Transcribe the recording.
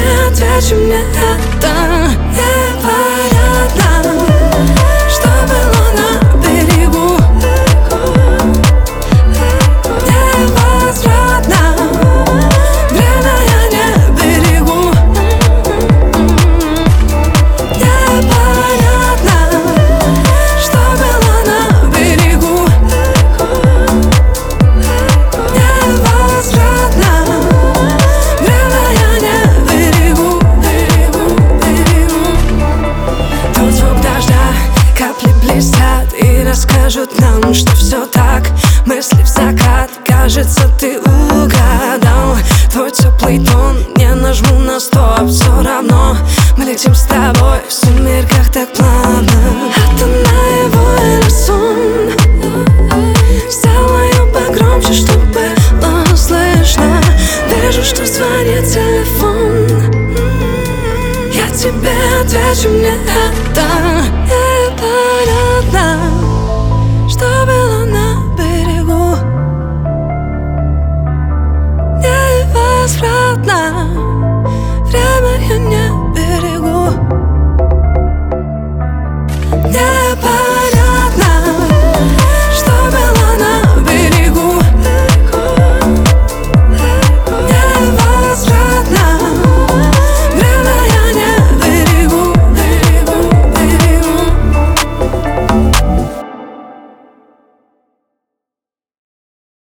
отвечу, мне это непонятно. Что было на берегу невозвратно. Время я не берегу. Непонятно, что было на берегу невозвратно. Время я не берегу. Тот звук дождя, капли блестят и расскажут нам, что все так. Мысли в закат, кажется, ты угадал. Твой теплый тон, я нажму на стоп. Все равно мы летим с тобой в сумерках так плавно. Это наяву или сон? Сделаю погромче, чтобы было слышно. Вижу, что звонит телефон. Я тебе отвечу, мне это